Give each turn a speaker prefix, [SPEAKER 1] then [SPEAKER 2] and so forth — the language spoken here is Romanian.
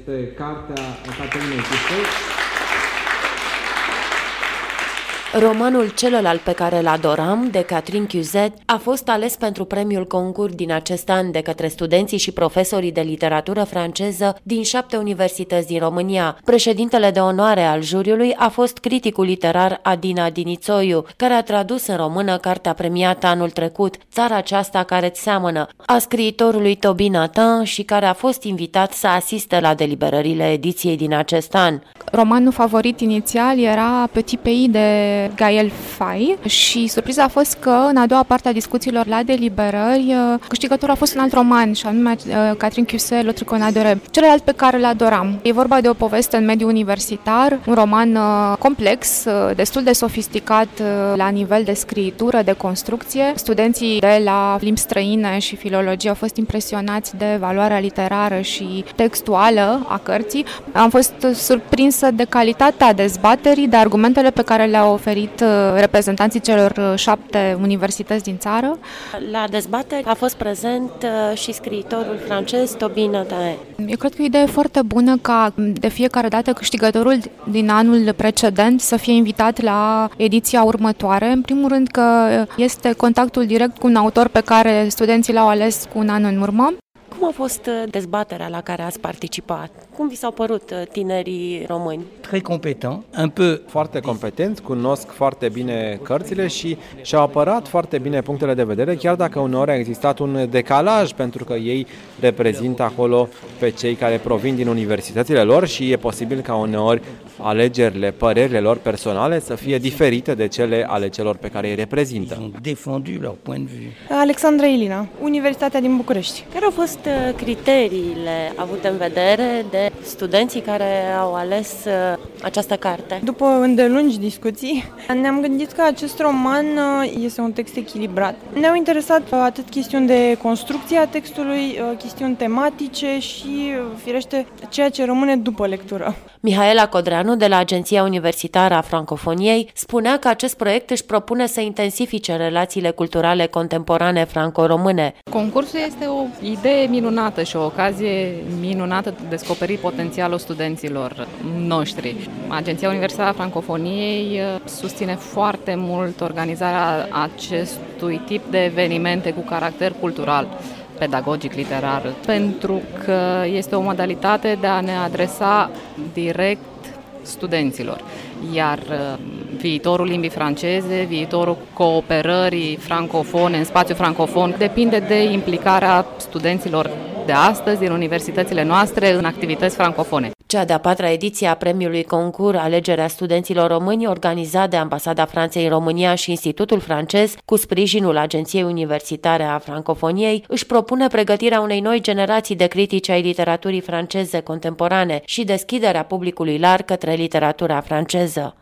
[SPEAKER 1] Este cartea Caterinei Cusset.
[SPEAKER 2] Romanul Celălalt pe care îl adoram, de Catherine Cusset, a fost ales pentru premiul Goncourt din acest an de către studenții și profesorii de literatură franceză din 7 universități din România. Președintele de onoare al juriului a fost criticul literar Adina Dinițoiu, care a tradus în română cartea premiată anul trecut, Țara aceasta care-ți seamănă, a scriitorului Toby Nathan și care a fost invitat să asiste la deliberările ediției din acest an.
[SPEAKER 3] Romanul favorit inițial era Petit Pays de Gaël Faye și surpriza a fost că în a doua parte a discuțiilor la deliberări câștigătorul a fost un alt roman și anume Catherine Cusset, L'autre qu'on adorait, Celălalt pe care îl adoram. E vorba de o poveste în mediul universitar, un roman complex, destul de sofisticat la nivel de scriitură, de construcție. Studenții de la limbi străine și filologie au fost impresionați de valoarea literară și textuală a cărții. Am fost surprinsă de calitatea dezbaterii, de argumentele pe care le-au oferit reprezentanții celor 7 universități din țară.
[SPEAKER 2] La dezbateri a fost prezent și scriitorul francez Toby Nathan.
[SPEAKER 3] Eu cred că e o idee foarte bună ca de fiecare dată câștigătorul din anul precedent să fie invitat la ediția următoare. În primul rând că este contactul direct cu un autor pe care studenții l-au ales cu un an în urmă.
[SPEAKER 2] Cum a fost dezbaterea la care ați participat? Cum vi s-au părut tinerii români?
[SPEAKER 4] Très competent, un peu
[SPEAKER 1] foarte competenți, cunosc foarte bine cărțile și și-au apărat foarte bine punctele de vedere, chiar dacă uneori a existat un decalaj, pentru că ei reprezintă acolo pe cei care provin din universitățile lor și e posibil ca uneori alegerile, părerile lor personale să fie diferite de cele ale celor pe care îi reprezintă.
[SPEAKER 5] Alexandra Ilina, Universitatea din București.
[SPEAKER 2] Care au fost criteriile avute în vedere de studenții care au ales această carte?
[SPEAKER 5] După îndelungi discuții, ne-am gândit că acest roman este un text echilibrat. Ne-au interesat atât chestiuni de construcție a textului, chestiuni tematice și, firește, ceea ce rămâne după lectură.
[SPEAKER 2] Mihaela Codreanu, de la Agenția Universitară a Francofoniei, spunea că acest proiect își propune să intensifice relațiile culturale contemporane franco-române.
[SPEAKER 6] Concursul este o idee minunată și o ocazie minunată de descoperi potențialul studenților noștri. Agenția Universitară a Francofoniei susține foarte mult organizarea acestui tip de evenimente cu caracter cultural, pedagogic, literar, pentru că este o modalitate de a ne adresa direct studenților. Iar viitorul limbii franceze, viitorul cooperării francofone în spațiu francofon depinde de implicarea studenților de astăzi din universitățile noastre în activități francofone.
[SPEAKER 2] Cea de-a 4-a ediție a premiului Goncourt Alegerea studenților români, organizat de Ambasada Franței în România și Institutul francez, cu sprijinul Agenției Universitare a Francofoniei, își propune pregătirea unei noi generații de critici ai literaturii franceze contemporane și deschiderea publicului larg către literatura franceză.